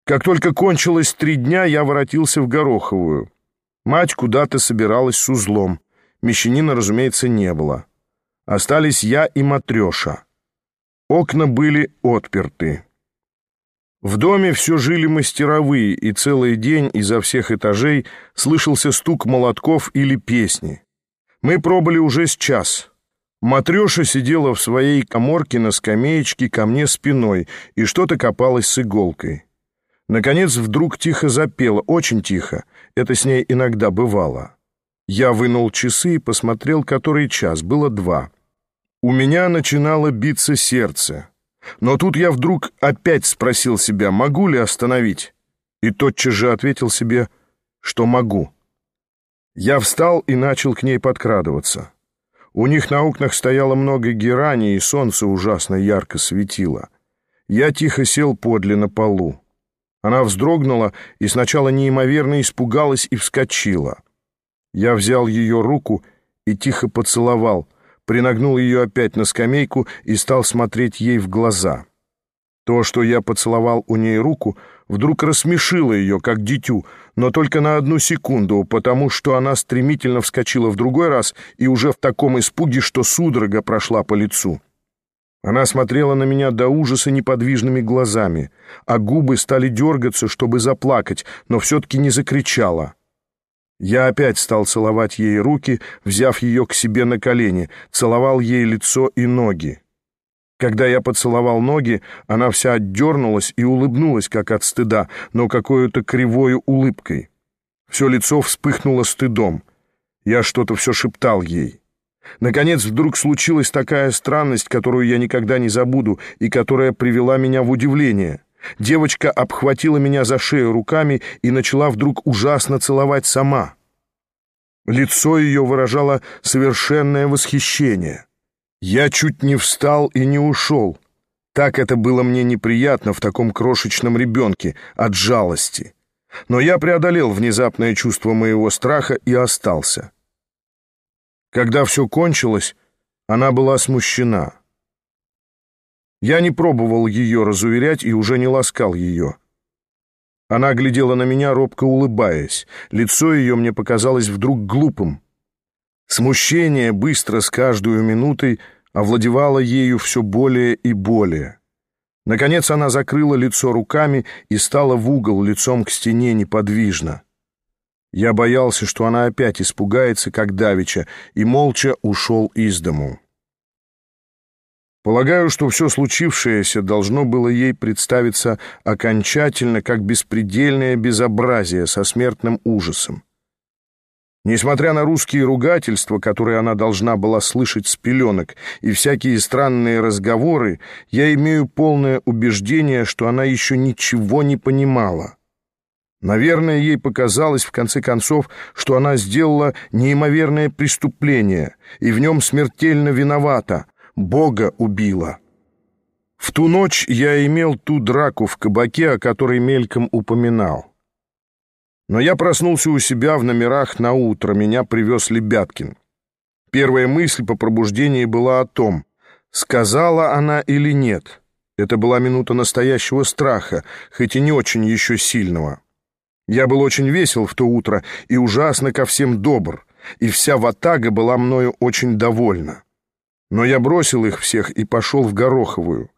Как только кончилось 3 дня, я воротился в Гороховую. Мать куда-то собиралась с узлом. Мещанина, разумеется, не было. Остались я и Матрёша. Окна были отперты. В доме все жили мастеровые, и целый день изо всех этажей слышался стук молотков или песни. Мы пробыли уже с час. Матрёша сидела в своей каморке на скамеечке ко мне спиной и что-то копалась с иголкой. Наконец вдруг тихо запела, очень тихо, это с ней иногда бывало. Я вынул часы и посмотрел, который час, было 2. У меня начинало биться сердце. Но тут я вдруг опять спросил себя, могу ли остановить, и тотчас же ответил себе, что могу. Я встал и начал к ней подкрадываться. У них на окнах стояло много герани, и солнце ужасно ярко светило. Я тихо сел подле на полу. Она вздрогнула и сначала неимоверно испугалась и вскочила. Я взял ее руку и тихо поцеловал, принагнул ее опять на скамейку и стал смотреть ей в глаза. То, что я поцеловал у ней руку, вдруг рассмешило ее, как дитю, но только на 1 секунду, потому что она стремительно вскочила в другой раз и уже в таком испуге, что судорога прошла по лицу. Она смотрела на меня до ужаса неподвижными глазами, а губы стали дергаться, чтобы заплакать, но все-таки не закричала. Я опять стал целовать ей руки, взяв ее к себе на колени, целовал ей лицо и ноги. Когда я поцеловал ноги, она вся отдернулась и улыбнулась, как от стыда, но какой-то кривой улыбкой. Все лицо вспыхнуло стыдом. Я что-то все шептал ей. Наконец, вдруг случилась такая странность, которую я никогда не забуду и которая привела меня в удивление. Девочка обхватила меня за шею руками и начала вдруг ужасно целовать сама. Лицо ее выражало совершенное восхищение. Я чуть не встал и не ушел. Так это было мне неприятно в таком крошечном ребенке, от жалости. Но я преодолел внезапное чувство моего страха и остался. Когда все кончилось, она была смущена. Я не пробовал ее разуверять и уже не ласкал ее. Она глядела на меня, робко улыбаясь. Лицо ее мне показалось вдруг глупым. Смущение быстро с каждой минутой овладевало ею все более и более. Наконец она закрыла лицо руками и стала в угол лицом к стене неподвижно. Я боялся, что она опять испугается, как давеча, и молча ушел из дому. Полагаю, что все случившееся должно было ей представиться окончательно как беспредельное безобразие со смертным ужасом. Несмотря на русские ругательства, которые она должна была слышать с пеленок, и всякие странные разговоры, я имею полное убеждение, что она еще ничего не понимала. Наверное, ей показалось, в конце концов, что она сделала неимоверное преступление, и в нем смертельно виновата, Бога убила. В ту ночь я имел ту драку в кабаке, о которой мельком упоминал. Но я проснулся у себя в номерах наутро, меня привез Лебяткин. Первая мысль по пробуждении была о том, сказала она или нет. Это была минута настоящего страха, хоть и не очень еще сильного. Я был очень весел в то утро и ужасно ко всем добр, и вся ватага была мною очень довольна. Но я бросил их всех и пошел в Гороховую.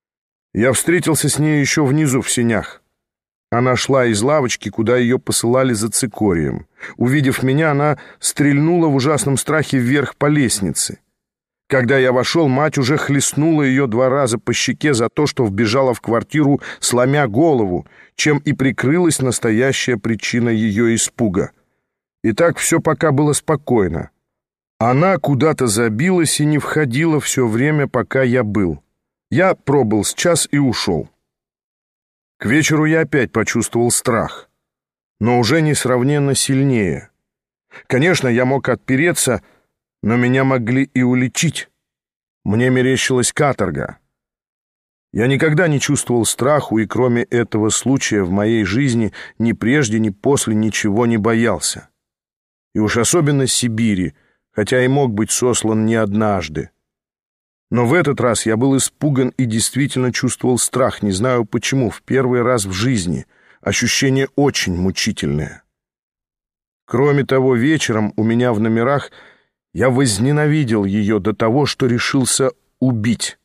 Я встретился с ней еще внизу в сенях. Она шла из лавочки, куда ее посылали за цикорием. Увидев меня, она стрельнула в ужасном страхе вверх по лестнице. Когда я вошел, мать уже хлестнула ее 2 раза по щеке за то, что вбежала в квартиру, сломя голову, чем и прикрылась настоящая причина ее испуга. И так все пока было спокойно. Она куда-то забилась и не входила все время, пока я был. Я пробыл с час и ушел. К вечеру я опять почувствовал страх, но уже несравненно сильнее. Конечно, я мог отпереться, но меня могли и уличить. Мне мерещилась каторга. Я никогда не чувствовал страху, и кроме этого случая в моей жизни ни прежде, ни после ничего не боялся. И уж особенно Сибири, хотя и мог быть сослан не однажды. Но в этот раз я был испуган и действительно чувствовал страх, не знаю почему, в первый раз в жизни — Ощущение очень мучительное. Кроме того, вечером у меня в номерах я возненавидел ее до того, что решился убить.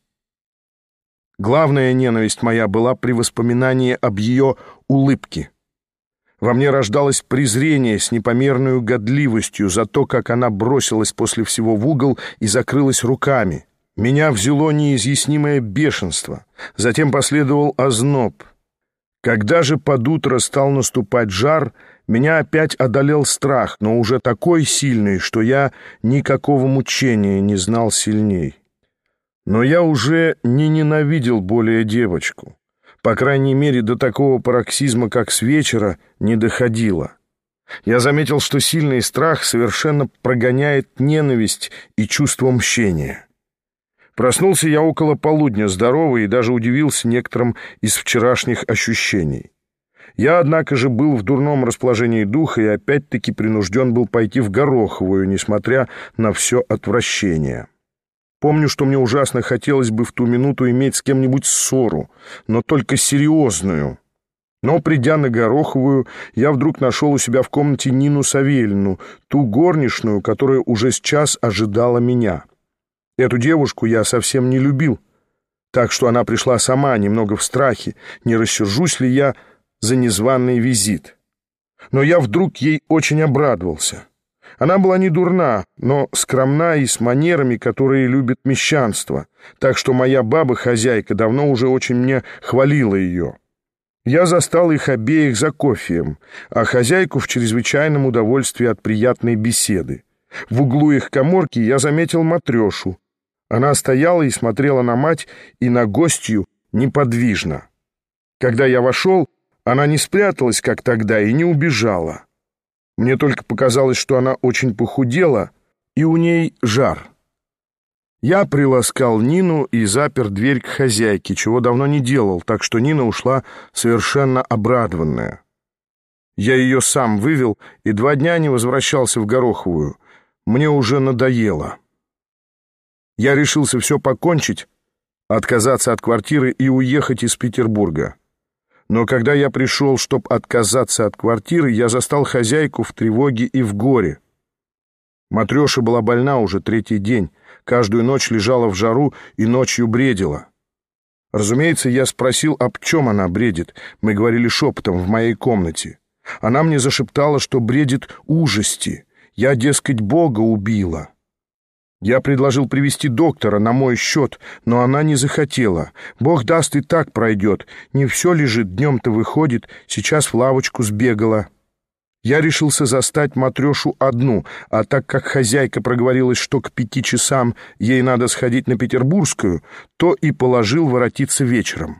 Главная ненависть моя была при воспоминании об ее улыбке. Во мне рождалось презрение с непомерной годливостью за то, как она бросилась после всего в угол и закрылась руками. Меня взяло неизъяснимое бешенство, затем последовал озноб. Когда же под утро стал наступать жар, меня опять одолел страх, но уже такой сильный, что я никакого мучения не знал сильней. Но я уже не ненавидел более девочку. По крайней мере, до такого пароксизма, как с вечера, не доходило. Я заметил, что сильный страх совершенно прогоняет ненависть и чувство мщения. Проснулся я около полудня, здоровый, и даже удивился некоторым из вчерашних ощущений. Я, однако же, был в дурном расположении духа и опять-таки принужден был пойти в Гороховую, несмотря на все отвращение. Помню, что мне ужасно хотелось бы в ту минуту иметь с кем-нибудь ссору, но только серьезную. Но, придя на Гороховую, я вдруг нашел у себя в комнате Нину Савельевну, ту горничную, которая уже сейчас ожидала меня. Эту девушку я совсем не любил, так что она пришла сама, немного в страхе, не рассержусь ли я за незваный визит. Но я вдруг ей очень обрадовался. Она была не дурна, но скромна и с манерами, которые любят мещанство, так что моя баба-хозяйка давно уже очень мне хвалила ее. Я застал их обеих за кофеем, а хозяйку в чрезвычайном удовольствии от приятной беседы. В углу их каморки я заметил Матрёшу. Она стояла и смотрела на мать и на гостью неподвижно. Когда я вошел, она не спряталась, как тогда, и не убежала. Мне только показалось, что она очень похудела, и у ней жар. Я приласкал Нину и запер дверь к хозяйке, чего давно не делал, так что Нина ушла совершенно обрадованная. Я ее сам вывел и 2 дня не возвращался в Гороховую. Мне уже надоело. Я решился все покончить, отказаться от квартиры и уехать из Петербурга. Но когда я пришел, чтобы отказаться от квартиры, я застал хозяйку в тревоге и в горе. Матрёша была больна уже 3-й день, каждую ночь лежала в жару и ночью бредила. Разумеется, я спросил, об чем она бредит. Мы говорили шепотом в моей комнате. Она мне зашептала, что бредит ужасти. Я, дескать, Бога убила. Я предложил привести доктора на мой счет, но она не захотела. Бог даст, и так пройдет. Не все лежит, днем-то выходит, сейчас в лавочку сбегала. Я решился застать Матрёшу одну, а так как хозяйка проговорилась, что к 5 часам ей надо сходить на Петербургскую, то и положил воротиться вечером.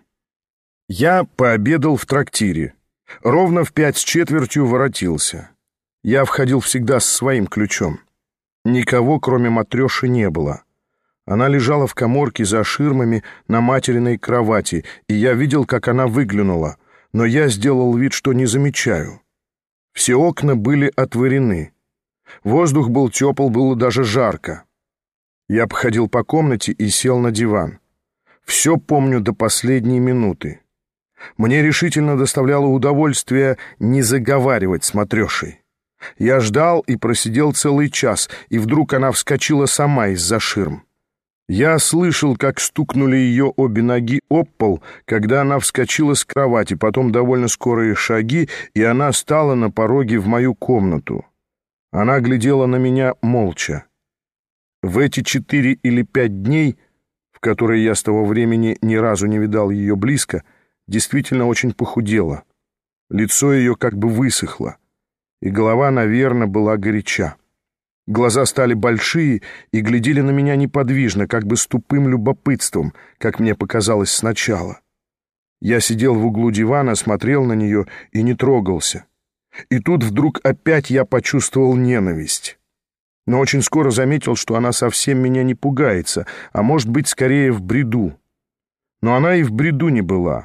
Я пообедал в трактире. Ровно в 5:15 воротился. Я входил всегда с своим ключом. Никого, кроме Матрёши, не было. Она лежала в каморке за ширмами на материной кровати, и я видел, как она выглянула, но я сделал вид, что не замечаю. Все окна были отворены. Воздух был тепл, было даже жарко. Я походил по комнате и сел на диван. Все помню до последней минуты. Мне решительно доставляло удовольствие не заговаривать с Матрёшей. Я ждал и просидел целый час, и вдруг она вскочила сама из-за ширм. Я слышал, как стукнули ее обе ноги об пол, когда она вскочила с кровати, потом довольно скорые шаги, и она стала на пороге в мою комнату. Она глядела на меня молча. В эти 4 или 5 дней, в которые я с того времени ни разу не видал ее близко, действительно очень похудела. Лицо ее как бы высохло, и голова, наверное, была горяча. Глаза стали большие и глядели на меня неподвижно, как бы с тупым любопытством, как мне показалось сначала. Я сидел в углу дивана, смотрел на нее и не трогался. И тут вдруг опять я почувствовал ненависть. Но очень скоро заметил, что она совсем меня не пугается, а может быть, скорее в бреду. Но она и в бреду не была.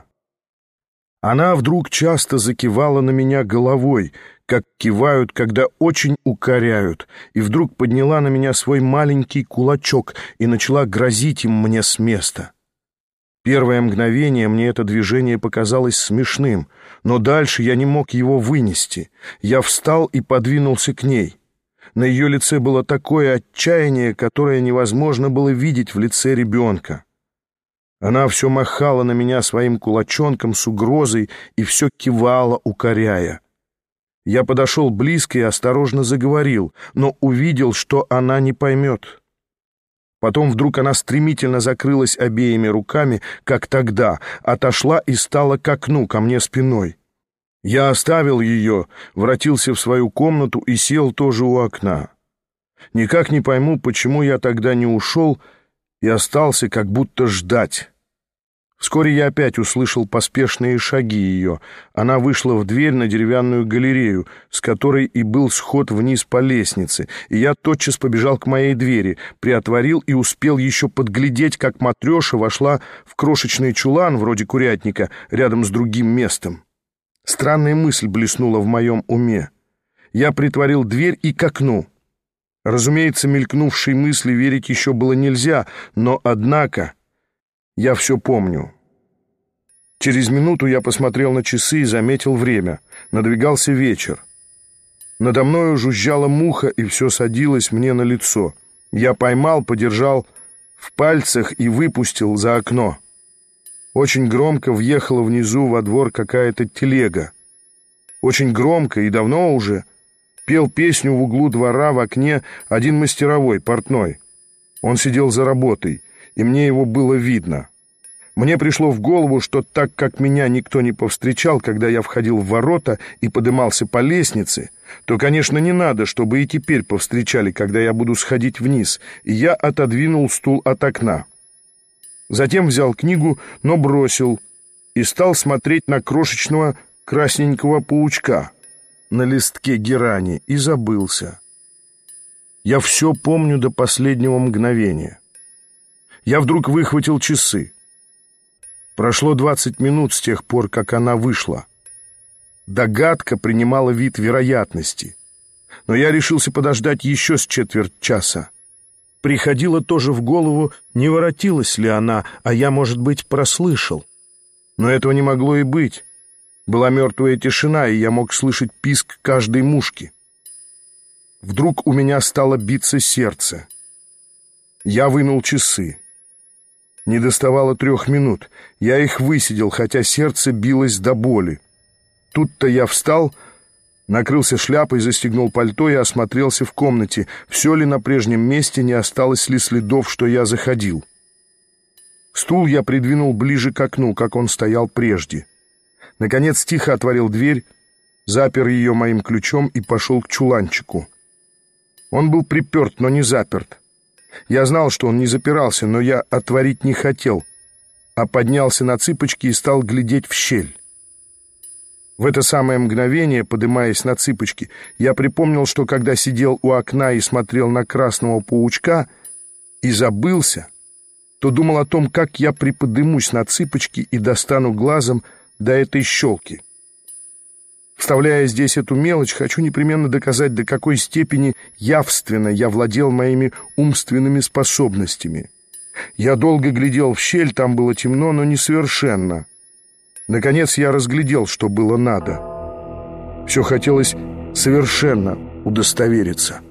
Она вдруг часто закивала на меня головой, как кивают, когда очень укоряют, и вдруг подняла на меня свой маленький кулачок и начала грозить им мне с места. Первое мгновение мне это движение показалось смешным, но дальше я не мог его вынести. Я встал и подвинулся к ней. На ее лице было такое отчаяние, которое невозможно было видеть в лице ребенка. Она все махала на меня своим кулачонком с угрозой и все кивала, укоряя. Я подошел близко и осторожно заговорил, но увидел, что она не поймет. Потом вдруг она стремительно закрылась обеими руками, как тогда, отошла и стала к окну, ко мне спиной. Я оставил ее, воротился в свою комнату и сел тоже у окна. Никак не пойму, почему я тогда не ушел и остался как будто ждать. Вскоре я опять услышал поспешные шаги ее. Она вышла в дверь на деревянную галерею, с которой и был сход вниз по лестнице, и я тотчас побежал к моей двери, приотворил и успел еще подглядеть, как Матрёша вошла в крошечный чулан, вроде курятника, рядом с другим местом. Странная мысль блеснула в моем уме. Я притворил дверь и к окну. Разумеется, мелькнувшей мысли верить еще было нельзя, но, однако, я все помню. Через минуту я посмотрел на часы и заметил время. Надвигался вечер. Надо мною жужжала муха, и все садилось мне на лицо. Я поймал, подержал в пальцах и выпустил за окно. Очень громко въехала внизу во двор какая-то телега. Очень громко и давно уже пел песню в углу двора в окне один мастеровой, портной. Он сидел за работой, и мне его было видно. Мне пришло в голову, что так как меня никто не повстречал, когда я входил в ворота и подымался по лестнице, то, конечно, не надо, чтобы и теперь повстречали, когда я буду сходить вниз, и я отодвинул стул от окна. Затем взял книгу, но бросил, и стал смотреть на крошечного красненького паучка на листке герани, и забылся. Я все помню до последнего мгновения. Я вдруг выхватил часы. Прошло 20 минут с тех пор, как она вышла. Догадка принимала вид вероятности. Но я решился подождать еще с четверть часа. Приходило тоже в голову, не воротилась ли она, а я, может быть, прослышал. Но этого не могло и быть. Была мертвая тишина, и я мог слышать писк каждой мушки. Вдруг у меня стало биться сердце. Я вынул часы. Не доставало 3 минут. Я их высидел, хотя сердце билось до боли. Тут-то я встал, накрылся шляпой, застегнул пальто и осмотрелся в комнате, все ли на прежнем месте, не осталось ли следов, что я заходил. Стул я придвинул ближе к окну, как он стоял прежде. Наконец тихо отворил дверь, запер ее моим ключом и пошел к чуланчику. Он был приперт, но не заперт. Я знал, что он не запирался, но я отворить не хотел, а поднялся на цыпочки и стал глядеть в щель. В это самое мгновение, подымаясь на цыпочки, я припомнил, что когда сидел у окна и смотрел на красного паучка и забылся, то думал о том, как я приподымусь на цыпочки и достану глазом до этой щелки. Вставляя здесь эту мелочь, хочу непременно доказать, до какой степени явственно я владел моими умственными способностями. Я долго глядел в щель, там было темно, но несовершенно. Наконец я разглядел, что было надо. Все хотелось совершенно удостовериться.